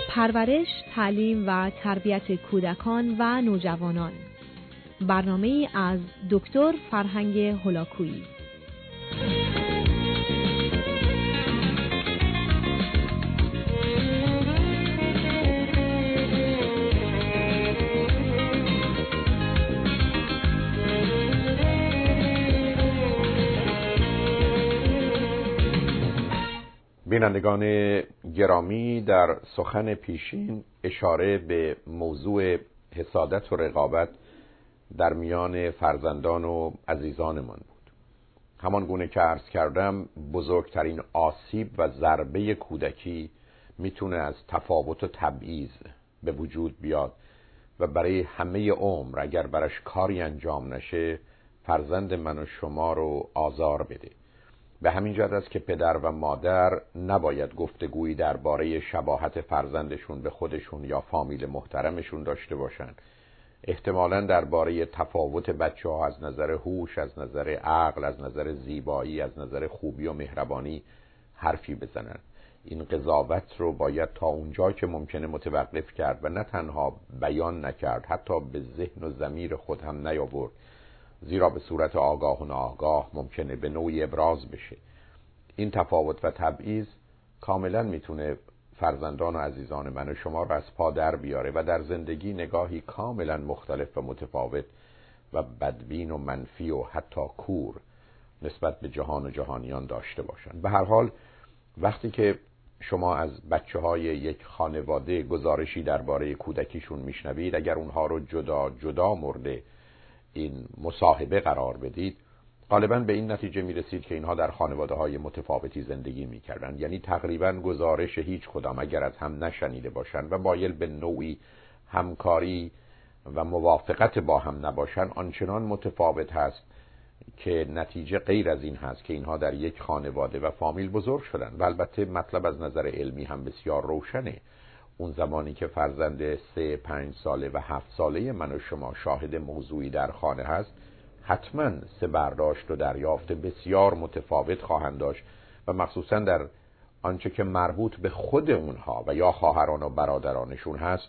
پرورش، تعلیم و تربیت کودکان و نوجوانان. برنامه‌ای از دکتر فرهنگ هولاکویی. بینندگان گرامی، در سخن پیشین اشاره به موضوع حسادت و رقابت در میان فرزندان و عزیزانمان بود. همان گونه که عرض کردم، بزرگترین آسیب و ضربه کودکی میتونه از تفاوت و تبعیض به وجود بیاد و برای همه عمر اگر برش کاری انجام نشه فرزند من و شما رو آزار بده. به همین جهت است که پدر و مادر نباید گفتگویی درباره شباهت فرزندشون به خودشون یا فامیل محترمشون داشته باشن. احتمالاً درباره تفاوت بچه‌ها از نظر هوش، از نظر عقل، از نظر زیبایی، از نظر خوبی و مهربانی حرفی بزنن. این قضاوت رو باید تا اونجا که ممکنه متوقف کرد و نه تنها بیان نکرد، حتی به ذهن و ضمیر خود هم نیاورد، زیرا به صورت آگاه و ناآگاه ممکنه به نوعی ابراز بشه. این تفاوت و تبعیض کاملا میتونه فرزندان و عزیزان من و شما رو از پا در بیاره و در زندگی نگاهی کاملا مختلف و متفاوت و بدبین و منفی و حتی کور نسبت به جهان و جهانیان داشته باشن. به هر حال وقتی که شما از بچه‌های یک خانواده گزارشی درباره کودکیشون میشنوید، اگر اونها رو جدا جدا مورد این مصاحبه قرار بدید، غالباً به این نتیجه میرسید که اینها در خانواده‌های متفاوتی زندگی میکردن. یعنی تقریباً گزارش هیچ کدام اگر از هم نشنیده باشن و مایل به نوعی همکاری و موافقت با هم نباشن، آنچنان متفاوت هست که نتیجه غیر از این هست که اینها در یک خانواده و فامیل بزرگ شدن. و البته مطلب از نظر علمی هم بسیار روشنه. اون زمانی که فرزند 3، 5 ساله و 7 ساله من و شما شاهد موضوعی در خانه هست، حتما سه برداشت و دریافت بسیار متفاوت خواهند داشت و مخصوصا در آنچه که مربوط به خود اونها و یا خواهران و برادرانشون هست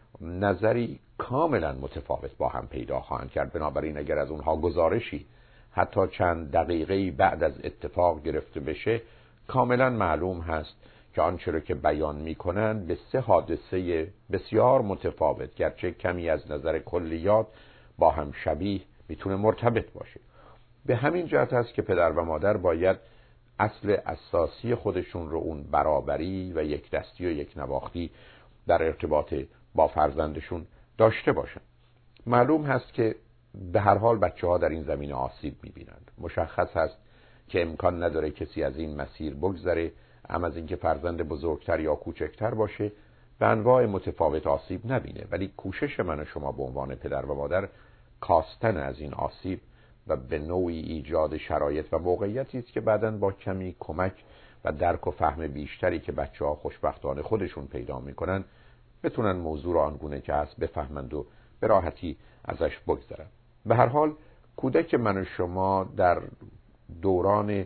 نظری کاملا متفاوت با هم پیدا خواهند کرد. بنابراین اگر از اونها گزارشی حتی چند دقیقه‌ای بعد از اتفاق گرفته بشه، کاملا معلوم هست که آنچه را که بیان می‌کنند به سه حادثه بسیار متفاوت، گرچه کمی از نظر کلیات با هم شبیه، میتونه مرتبط باشه. به همین جهت است که پدر و مادر باید اصل اساسی خودشون رو، اون برابری و یک دستی و یک نواختی در ارتباط با فرزندشون داشته باشن. معلوم هست که به هر حال بچه‌ها در این زمینه آسیب می‌بینند. مشخص هست که امکان نداره کسی از این مسیر بگذره، هم از اینکه فرزند بزرگتر یا کوچکتر باشه به انواع متفاوت آسیب نبینه. ولی کوشش من و شما به عنوان پدر و مادر کاستن از این آسیب و به نوعی ایجاد شرایط و موقعیتی است که بعداً با کمی کمک و درک و فهم بیشتری که بچه‌ها خوشبختانه خودشون پیدا میکنن بتونن موضوع رو آنگونه که هست بفهمند و به راحتی ازش بگذرن. به هر حال کودک من و شما در دوران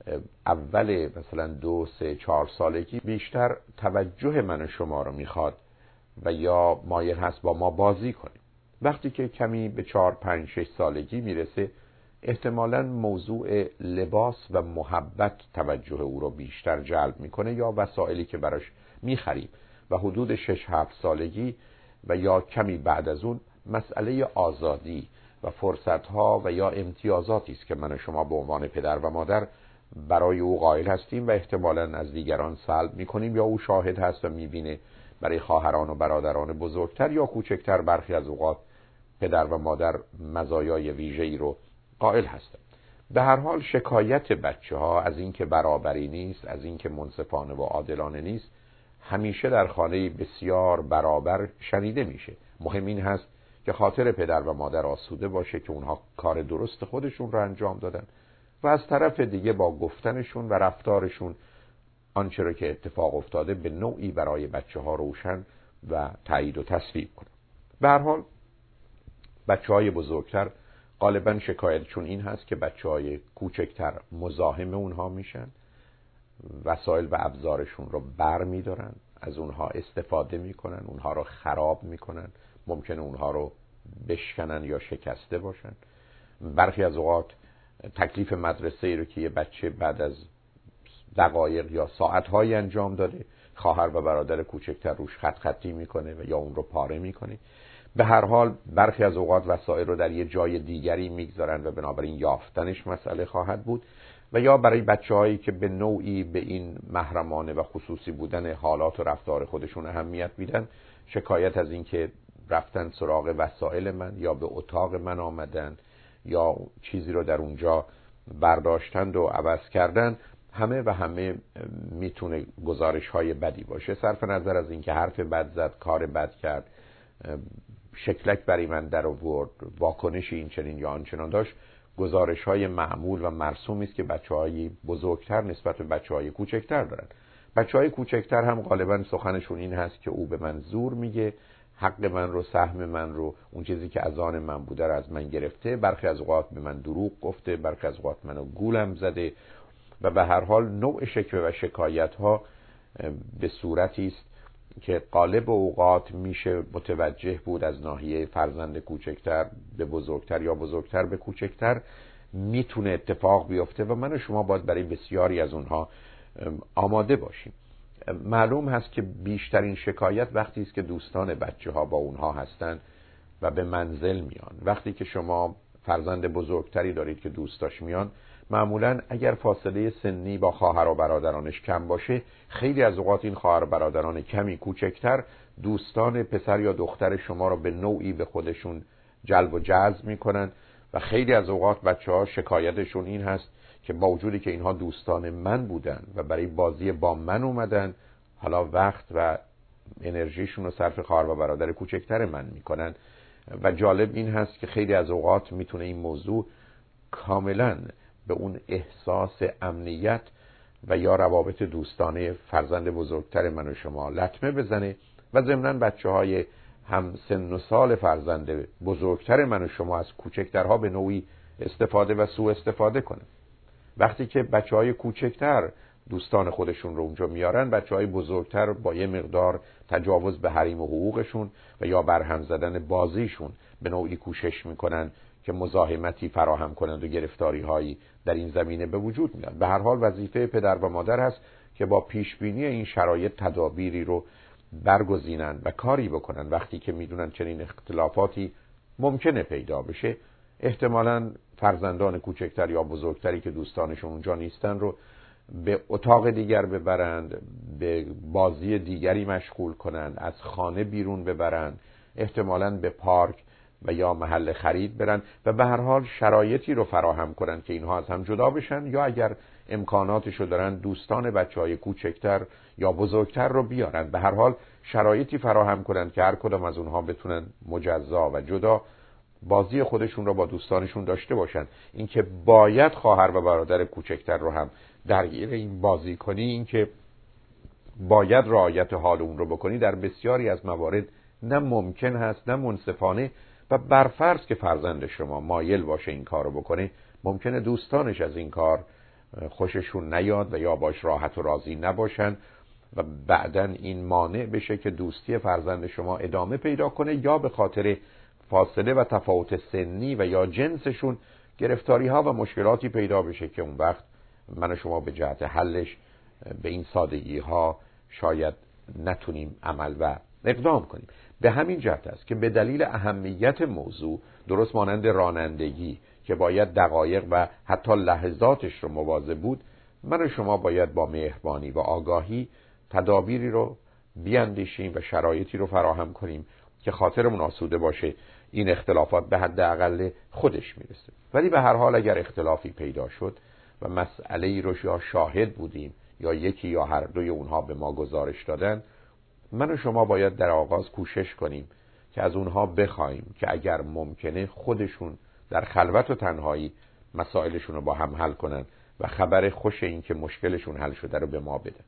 اول مثلا 2، 3، 4 سالگی بیشتر توجه من و شما رو میخواد و یا مایل هست با ما بازی کنه. وقتی که کمی به 4، 5، 6 سالگی میرسه احتمالاً موضوع لباس و محبت توجه او رو بیشتر جلب میکنه یا وسایلی که براش میخریم و حدود 6، 7 سالگی و یا کمی بعد از اون مسئله آزادی و فرصتها و یا امتیازاتی است که من و شما به عنوان پدر و مادر برای او قائل هستیم و احتمالاً از دیگران سلب میکنیم یا او شاهد هست و میبینه برای خواهران و برادران بزرگتر یا کوچکتر برخی از اوقات پدر و مادر مزایای ویژه‌ای رو قائل هستند. به هر حال شکایت بچه‌ها از اینکه برابری نیست، از اینکه منصفانه و عادلانه نیست، همیشه در خانه بسیار برابر شنیده میشه. مهم این هست که خاطر پدر و مادر آسوده باشه که اونها کار درست خودشون رو انجام دادن و از طرف دیگه با گفتنشون و رفتارشون آنچه را که اتفاق افتاده به نوعی برای بچه‌ها روشن و تایید و تصویب کنن. به هر حال بچه‌های بزرگتر غالباً شکایتشون این هست که بچه‌های کوچکتر مزاحم اونها میشن وسایل و ابزارشون رو بر می‌دارن، از اونها استفاده میکنن، اونها رو خراب میکنن، ممکنه اونها رو بشکنن یا شکسته باشن. برخی از اوقات تکلیف مدرسه ای رو که یه بچه بعد از دقایق یا ساعت‌های انجام داده، خواهر و برادر کوچکتر روش خطی میکنه و یا اون رو پاره میکنه. به هر حال برخی از اوقات وسایل رو در یه جای دیگری میگذارن و بنابراین یافتنش مسئله خواهد بود. و یا برای بچه‌هایی که به نوعی به این محرمانه و خصوصی بودن حالات و رفتار خودشون اهمیت میدن، شکایت از این که رفتن سراغ وسایل من یا به اتاق من آمدن یا چیزی رو در اونجا برداشتند و عوض کردن، همه میتونه گزارش‌های بدی باشه. صرف نظر از این که حرف بد زد، کار بد کرد، شکلک برای من در آورد، واکنشی این چنین یا آنچنان داشت، گزارش‌های معمول و مرسومی است که بچه‌های بزرگتر نسبت به بچه‌های کوچکتر دارن. بچه‌های کوچکتر هم غالباً سخنشون این هست که او به من زور میگه، حق من رو، سهم من رو، اون چیزی که از آن من بوده رو از من گرفته، برخی از اوقات به من دروغ گفته، برخی از اوقات منو گولم زده و به هر حال نوع شکوه و شکایت‌ها به صورتی است که غالب اوقات میشه متوجه بود از ناحیه فرزند کوچکتر به بزرگتر یا بزرگتر به کوچکتر میتونه اتفاق بیفته و من و شما باید برای بسیاری از اونها آماده باشیم. معلوم هست که بیشترین شکایت وقتی است که دوستان بچه ها با اونها هستن و به منزل میان. وقتی که شما فرزند بزرگتری دارید که دوستاش میان، معمولا اگر فاصله سنی با خواهر و برادرانش کم باشه، خیلی از اوقات این خواهر و برادران کمی کوچکتر دوستان پسر یا دختر شما رو به نوعی به خودشون جلب و جذب میکنن و خیلی از اوقات بچه‌ها شکایتشون این هست که با وجودی که اینها دوستان من بودن و برای بازی با من اومدن، حالا وقت و انرژیشون رو صرف خواهر و برادر کوچکتر من میکنن. و جالب این هست که خیلی از اوقات میتونه این موضوع کاملا به اون احساس امنیت و یا روابط دوستانه فرزند بزرگتر من و شما لطمه بزنه و ضمناً بچه‌های هم سن و سال فرزند بزرگتر من و شما از کوچکترها به نوعی استفاده و سوء استفاده کنه. وقتی که بچه‌های کوچکتر دوستان خودشون رو اونجا میارن، بچه‌های بزرگتر با یه مقدار تجاوز به حریم و حقوقشون و یا برهم زدن بازیشون به نوعی کوشش میکنن که مزاحمتی فراهم کنند و گرفتاری‌هایی در این زمینه به وجود میاد. به هر حال وظیفه پدر و مادر هست که با پیشبینی این شرایط تدابیری رو برگزینن و کاری بکنن. وقتی که میدونن چنین اختلافاتی ممکنه پیدا بشه، احتمالاً فرزندان کوچکتر یا بزرگتری که دوستانشون اونجا نیستن رو به اتاق دیگر ببرند، به بازی دیگری مشغول کنند، از خانه بیرون ببرند، احتمالاً به پارک و یا محل خرید برن و به هر حال شرایطی رو فراهم کنن که اینها از هم جدا بشن، یا اگر امکاناتشو دارن دوستان بچهای کوچکتر یا بزرگتر رو بیارن. به هر حال شرایطی فراهم کنن که هر کدام از اونها بتونن مجزا و جدا بازی خودشون رو با دوستانشون داشته باشن. اینکه باید خواهر و برادر کوچکتر رو هم درگیر این بازی کنی، اینکه باید رعایت حال اون رو بکنی، در بسیاری از موارد نه ممکن هست نه منصفانه و برفرض که فرزند شما مایل باشه این کار رو بکنه، ممکنه دوستانش از این کار خوششون نیاد و یا باش راحت و راضی نباشن و بعدن این مانع بشه که دوستی فرزند شما ادامه پیدا کنه، یا به خاطر فاصله و تفاوت سنی و یا جنسشون گرفتاری ها و مشکلاتی پیدا بشه که اون وقت من و شما به جهت حلش به این سادگی ها شاید نتونیم عمل و اقدام کنیم. به همین جهت است که به دلیل اهمیت موضوع، درست مانند رانندگی که باید دقایق و حتی لحظاتش رو مواظب بود، من و شما باید با مهربانی و آگاهی تدابیری رو بیاندیشیم و شرایطی رو فراهم کنیم که خاطرمون آسوده باشه، این اختلافات به حداقل خودش میرسه. ولی به هر حال اگر اختلافی پیدا شد و مسئله‌ای رو یا شاهد بودیم یا یکی یا هر دوی اونها به ما گزارش دادن، من و شما باید در آغاز کوشش کنیم که از اونها بخوایم که اگر ممکنه خودشون در خلوت و تنهایی مسائلشون رو با هم حل کنن و خبر خوش این که مشکلشون حل شده رو به ما بدن.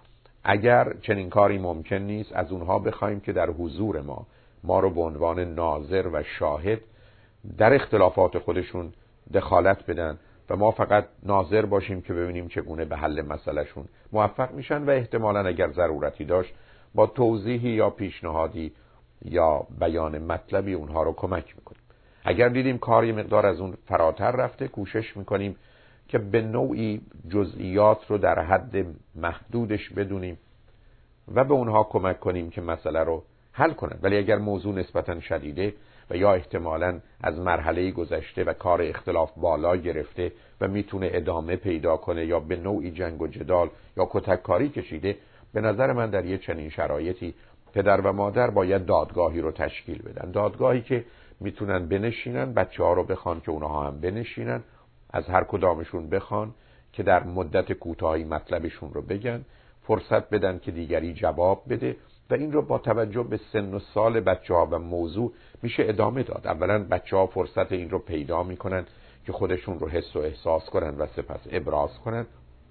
اگر چنین کاری ممکن نیست، از اونها بخوایم که در حضور ما رو به عنوان ناظر و شاهد در اختلافات خودشون دخالت بدن و ما فقط ناظر باشیم که ببینیم چگونه به حل مسئلهشون موفق میشن و احتمالاً اگر ضرورتی داشت با توضیحی یا پیشنهادی یا بیان مطلبی اونها رو کمک میکنیم. اگر دیدیم کار یه مقدار از اون فراتر رفته، کوشش میکنیم که به نوعی جزئیات رو در حد محدودش بدونیم و به اونها کمک کنیم که مسئله رو حل کنن. ولی اگر موضوع نسبتاً شدیده و یا احتمالاً از مرحله گذشته و کار اختلاف بالا گرفته و میتونه ادامه پیدا کنه یا به نوعی جنگ و جدال یا کتک کاری کشیده، به نظر من در یه چنین شرایطی پدر و مادر باید دادگاهی رو تشکیل بدن. دادگاهی که میتونن بنشینن، بچه‌ها رو بخوان که اونها هم بنشینن، از هر کدامشون بخوان که در مدت کوتاهی مطلبشون رو بگن، فرصت بدن که دیگری جواب بده و این رو با توجه به سن و سال بچه‌ها و موضوع میشه ادامه داد. اولا بچه‌ها فرصت این رو پیدا میکنن که خودشون رو حس و احساس کنن و سپس ابراز کنن.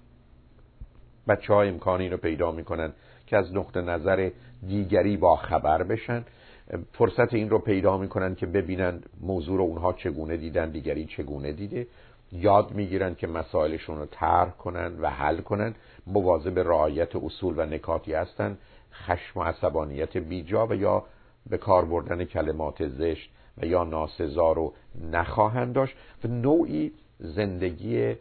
بچه‌ها امکان این رو پیدا میکنن که از نقطه نظر دیگری با خبر بشن، فرصت این رو پیدا میکنن که ببینن موضوع رو اونها چگونه دیدن، دیگری چگونه دیده، یاد میگیرن که مسائلشون رو طرح کنن و حل کنن، مواظب رعایت اصول و نکاتی هستن، خشم و عصبانیت بیجا و یا به کار بردن کلمات زشت و یا ناسزا رو نخواهند داشت و نوعی زندگی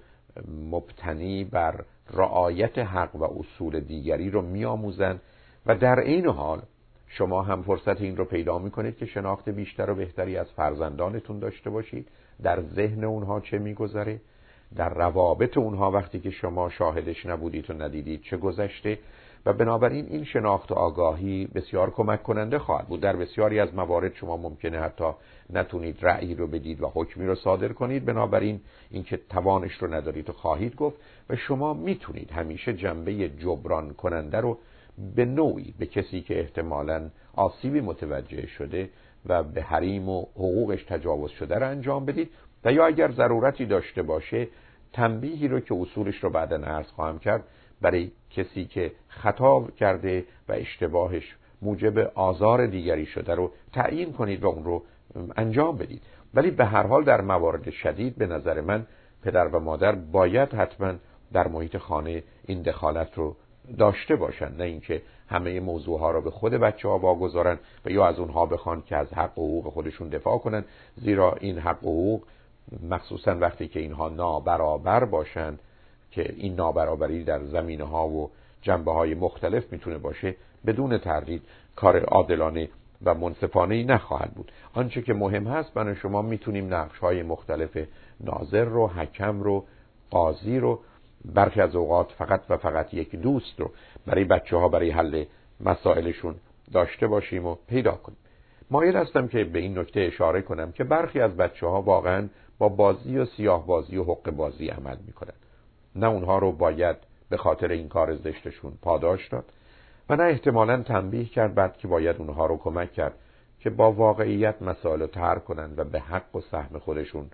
مبتنی بر رعایت حق و اصول دیگری رو میآموزند و در این حال شما هم فرصت این رو پیدا میکنید که شناخت بیشتر و بهتری از فرزندانتون داشته باشید، در ذهن اونها چه میگذره، در روابط اونها وقتی که شما شاهدش نبودید و ندیدید چه گذشته و بنابراین این شناخت و آگاهی بسیار کمک کننده خواهد بود. در بسیاری از موارد شما ممکنه حتی نتونید رأیی رو بدید و حکمی رو صادر کنید، بنابراین اینکه توانش رو ندارید و خواهید گفت و شما میتونید همیشه جنبه جبران کننده رو به نوعی به کسی که احتمالاً آسیبی متوجه شده و به حریم و حقوقش تجاوز شده رو انجام بدید و یا اگر ضرورتی داشته باشه تنبیهی رو که اصولش رو بعداً عرض خواهم کرد برای کسی که خطا کرده و اشتباهش موجب آزار دیگری شده رو تعیین کنید و اون رو انجام بدید. ولی به هر حال در موارد شدید به نظر من پدر و مادر باید حتما در محیط خانه این دخالت رو داشته باشن، نه اینکه همه موضوعها رو به خود بچه‌ها واگذارن و یا از اونها بخوان که از حق و حقوق خودشون دفاع کنن، زیرا این حق و حقوق مخصوصا وقتی که اینها نابرابر باشن که این نابرابری در زمینه‌ها و جنبه‌های مختلف میتونه باشه، بدون تردید کار عادلانه و منصفانه‌ای نخواهد بود. آنچه که مهم هست من و شما میتونیم نقش‌های مختلف ناظر رو، حکم رو، قاضی رو، برخی از اوقات فقط و فقط یک دوست رو برای بچه‌ها برای حل مسائلشون داشته باشیم و پیدا کنیم. مایل هستم که به این نکته اشاره کنم که برخی از بچه‌ها واقعاً با بازی و سیاه بازی و حق بازی عمل میکنن. نه اونها رو باید به خاطر این کار زشتشون پاداش داد و نه احتمالاً تنبیه کرد، بعد که باید اونها رو کمک کرد که با واقعیت مسائل رو طرح کنن و به حق و سهم خودشون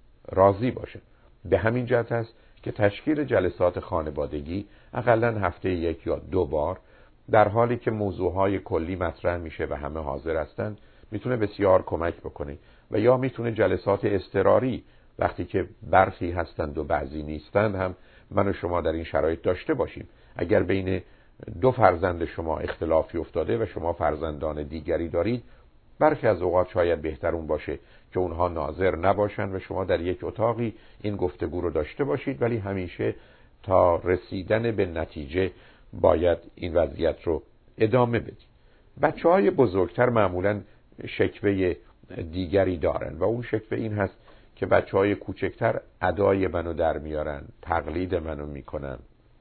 راضی باشن. به همین جهت است که تشکیل جلسات خانوادگی حداقل هفته 1 یا 2 بار در حالی که موضوعهای کلی مطرح میشه و همه حاضر هستن میتونه بسیار کمک بکنه و یا میتونه جلسات اضطراری وقتی که برخی هستند و بعضی نیستند هم من و شما در این شرایط داشته باشیم. اگر بین 2 فرزند شما اختلافی افتاده و شما فرزندان دیگری دارید، برخی از اوقات شاید بهتر اون باشه که اونها ناظر نباشن و شما در یک اتاقی این گفتگو رو داشته باشید، ولی همیشه تا رسیدن به نتیجه باید این وضعیت رو ادامه بدید. بچه‌های بزرگتر معمولاً شکوه دیگری دارن و اون شکوه این هست که بچه‌های کوچکتر ادای منو در میارن، تقلید منو میکنن.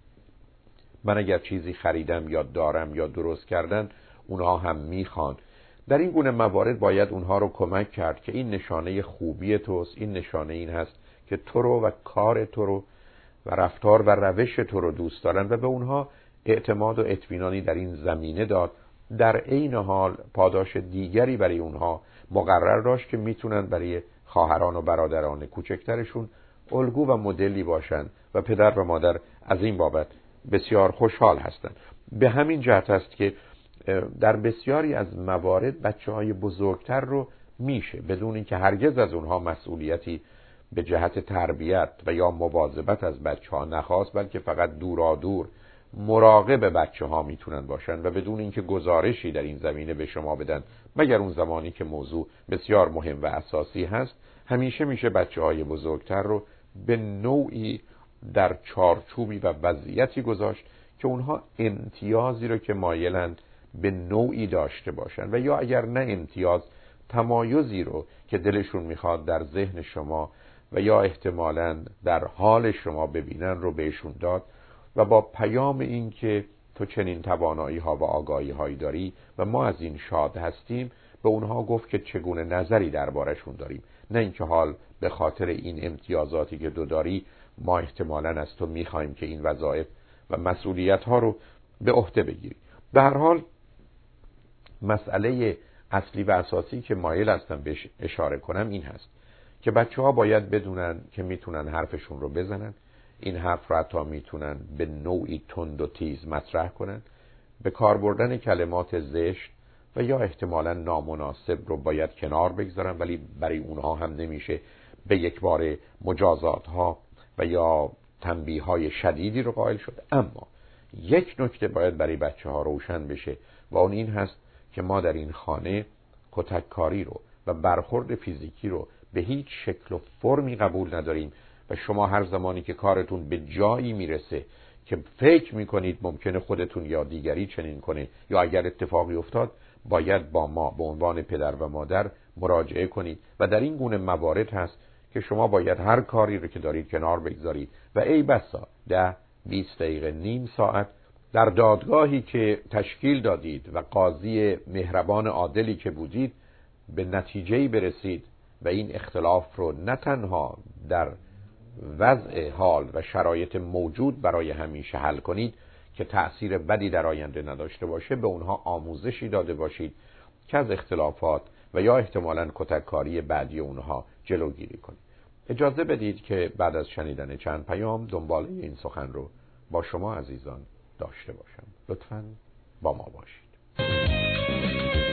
من اگر چیزی خریدم یا دارم یا درست کردن اونها هم میخوان. در این گونه موارد باید اونها رو کمک کرد که این نشانه خوبی توست، این نشانه این هست که تو رو و کار تو رو و رفتار و روش تو رو دوست دارن و به اونها اعتماد و اطمینانی در این زمینه داد. در عین حال پاداش دیگری برای اونها مقرر داشت که میتونن برای خواهران و برادران کوچکترشون الگو و مدلی باشن و پدر و مادر از این بابت بسیار خوشحال هستند. به همین جهت است که در بسیاری از موارد بچه‌های بزرگتر رو میشه بدون اینکه هرگز از اونها مسئولیتی به جهت تربیت و یا مواظبت از بچه‌ها نخواست، بلکه فقط دورادور مراقب بچه‌ها میتونن باشن و بدون اینکه گزارشی در این زمینه به شما بدن، مگر اون زمانی که موضوع بسیار مهم و اساسی هست، همیشه میشه بچه‌های بزرگتر رو به نوعی در چارچوبی و وضعیتی گذاشت که اونها امتیازی رو که مایلند به نوعی داشته باشن و یا اگر نه امتیاز، تمایزی رو که دلشون میخواد در ذهن شما و یا احتمالاً در حال شما ببینن رو بهشون داد و با پیام این که تو چنین توانایی ها و آگاهی هایی داری و ما از این شاد هستیم، به اونها گفت که چگونه نظری دربارشون داریم، نه اینکه حال به خاطر این امتیازاتی که تو داری ما احتمالاً از تو میخوایم که این وظایف و مسئولیت ها رو به عهده بگیری. به هر حال مسئله اصلی و اساسی که مایل هستم بهش اشاره کنم این هست که بچه‌ها باید بدونن که میتونن حرفشون رو بزنن، این حرف رو حتی میتونن به نوعی تند و تیز مطرح کنن، به کار بردن کلمات زشت و یا احتمالاً نامناسب رو باید کنار بگذارن، ولی برای اونها هم نمیشه به یک بار مجازات ها و یا تنبیه های شدیدی رو قائل شد. اما یک نکته باید برای بچه ها روشن بشه و اون این هست که ما در این خانه کتککاری رو و برخورد فیزیکی رو به هیچ شکل و فرمی قبول نداریم و شما هر زمانی که کارتون به جایی میرسه که فکر میکنید ممکنه خودتون یا دیگری چنین کنه یا اگر اتفاقی افتاد، باید با ما به عنوان پدر و مادر مراجعه کنید و در این گونه موارد هست که شما باید هر کاری رو که دارید کنار بگذارید و ای بسا 10-20 دقیقه نیم ساعت در دادگاهی که تشکیل دادید و قاضی مهربان عادلی که بودید به نتیجه‌ای برسید و این اختلاف رو نه تنها در وضع حال و شرایط موجود برای همیشه حل کنید که تأثیر بدی در آینده نداشته باشه، به اونها آموزشی داده باشید که از اختلافات و یا احتمالاً کتککاری بعدی اونها جلوگیری کنید. اجازه بدید که بعد از شنیدن چند پیام دنباله این سخن رو با شما عزیزان داشته باشم. لطفاً با ما باشید.